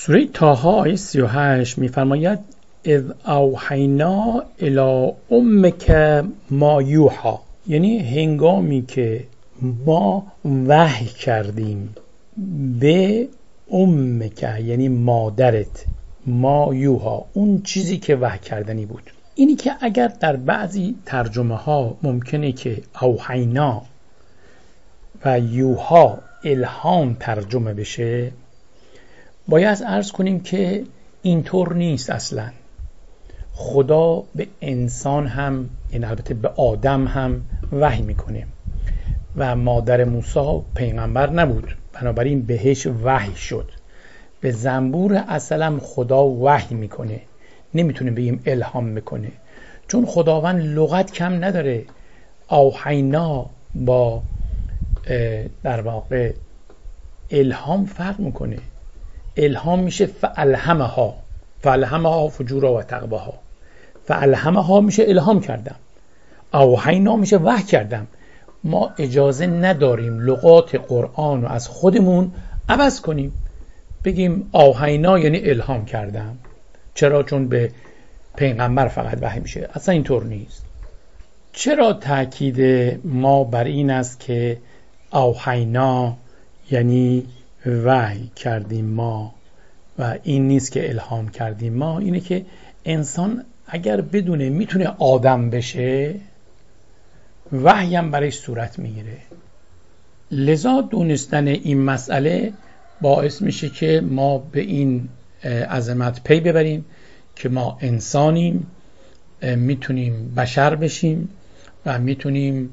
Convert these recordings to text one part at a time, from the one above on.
سوره طه آیه 38 می‌فرماید اذ اوحینا الی امک ما یوحی، یعنی هنگامی که ما وحی کردیم به امک، یعنی مادرت، ما یوحی، اون چیزی که وحی کردنی بود. اینی که اگر در بعضی ترجمه ها ممکنه که اوحینا و یوحی الهام ترجمه بشه، باید عرض کنیم که اینطور نیست. اصلا خدا به انسان هم، یعنی البته به آدم هم وحی میکنه و مادر موسی پیغمبر نبود، بنابراین بهش وحی شد. به زنبور اصلا خدا وحی میکنه، نمیتونه بگیم الهام میکنه، چون خداوند لغت کم نداره. اوحینا با در واقع الهام فرق میکنه. الهام میشه فالهمها، فالهمها فجورها و تقواها. فالهمها میشه الهام کردم، اوحینا میشه وحی کردم. ما اجازه نداریم لغات قرآن رو از خودمون عوض کنیم، بگیم اوحینا یعنی الهام کردم. چرا؟ چون به پیغمبر فقط وحی میشه. اصلا اینطور نیست. چرا تأکید ما بر این است که اوحینا یعنی وحی کردیم ما و این نیست که الهام کردیم ما؟ اینه که انسان اگر بدونه میتونه آدم بشه، وحی هم برای صورت میگیره. لذا دونستن این مسئله باعث میشه که ما به این عظمت پی ببریم که ما انسانیم، میتونیم بشر بشیم و میتونیم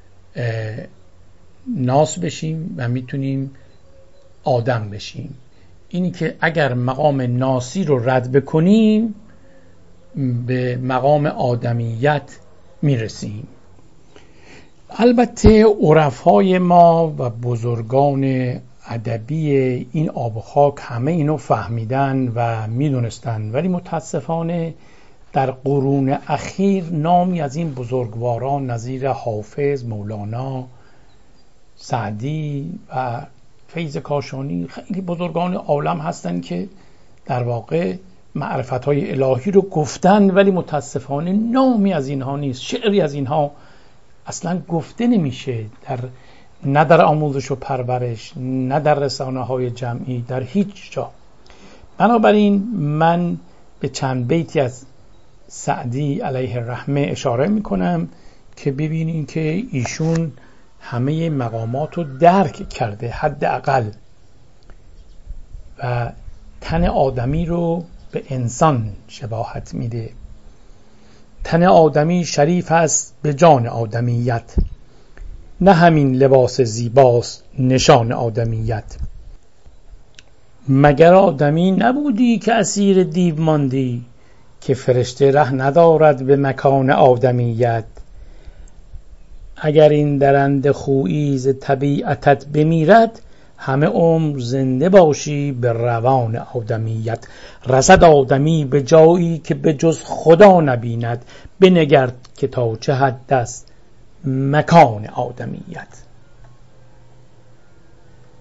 ناس بشیم و میتونیم آدم بشیم. اینی که اگر مقام ناسی رو رد بکنیم به مقام آدمیت میرسیم. البته عرفای ما و بزرگان ادبی این آب و خاک همه اینو فهمیدن و میدونستن، ولی متاسفانه در قرون اخیر نامی از این بزرگواران نظیر حافظ، مولانا، سعدی و فیض کاشانی، خیلی بزرگان عالم هستن که در واقع معرفت‌های الهی رو گفتن، ولی متاسفانه نامی از اینها نیست، شعری از اینها اصلا گفته نمیشه، نه در آموزش و پرورش، نه در رسانه‌های جمعی، در هیچ جا. بنابراین من به چند بیتی از سعدی علیه الرحمه اشاره میکنم که ببینین که ایشون همه مقامات رو درک کرده حداقل و تن آدمی رو به انسان شباهت میده. تن آدمی شریف است به جان آدمیت، نه همین لباس زیباست نشان آدمیت. مگر آدمی نبودی که اسیر دیو ماندی، که فرشته ره ندارد به مکان آدمیت. اگر این درنده خویی ز طبیعتت بمیرد، همه عمر زنده باشی به روان آدمیت. رسد آدمی به جایی که به جز خدا نبیند، بنگر که تا چه حد است مکان آدمیت.